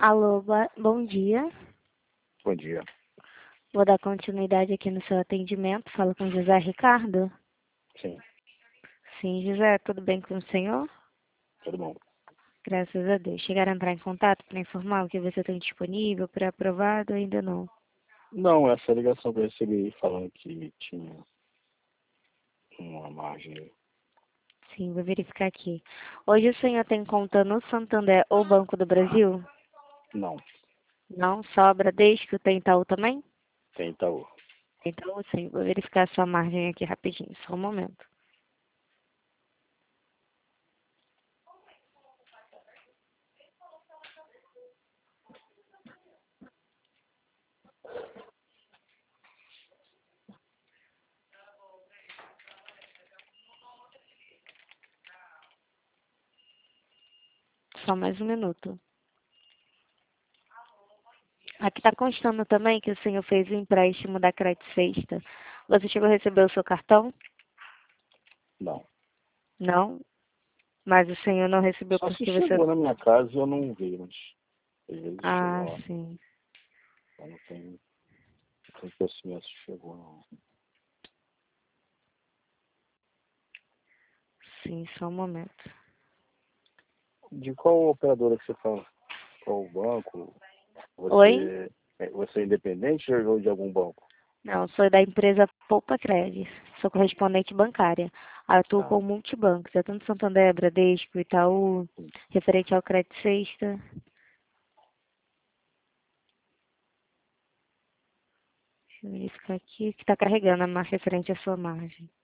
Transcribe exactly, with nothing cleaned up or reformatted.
Alô, boa- bom dia. Bom dia. Vou dar continuidade aqui no seu atendimento. Falo com José Ricardo. Sim, Sim, José, tudo bem com o senhor? tudo bom. Graças a Deus. Chegaram a entrar em contato para informar o que você tem disponível, pré-aprovado ou ainda não? Não, essa ligação que eu recebi falando que tinha uma margem. Sim, vou verificar aqui. Hoje o senhor tem conta no Santander ou Banco do Brasil? Não, Não, só Bradesco, tem Itaú também? tem Itaú. Tem Itaú, sim. Vou verificar a sua margem aqui rapidinho, só um momento. Só mais um minuto. Aqui está constando também que o senhor fez o empréstimo da Crédito Sexta. Você chegou a receber o seu cartão? Não. Não. Mas o senhor não recebeu Só se porque você... chegou na minha casa e eu não vi, mas às vezes Ah, chegou lá. sim. Eu não tenho, não tenho conhecimento se chegou não. Sim, só um momento. De qual operadora que você fala? Qual banco? Oi? Você, é- você é independente ou de algum banco? Não, sou da empresa Poupa Crédito. Sou correspondente bancária. Atuo Ah, com multibancos. É tanto Santander, Bradesco, Itaú, sim. referente ao Crédito Sexta. Deixa eu verificar aqui que está carregando a marca referente à sua margem.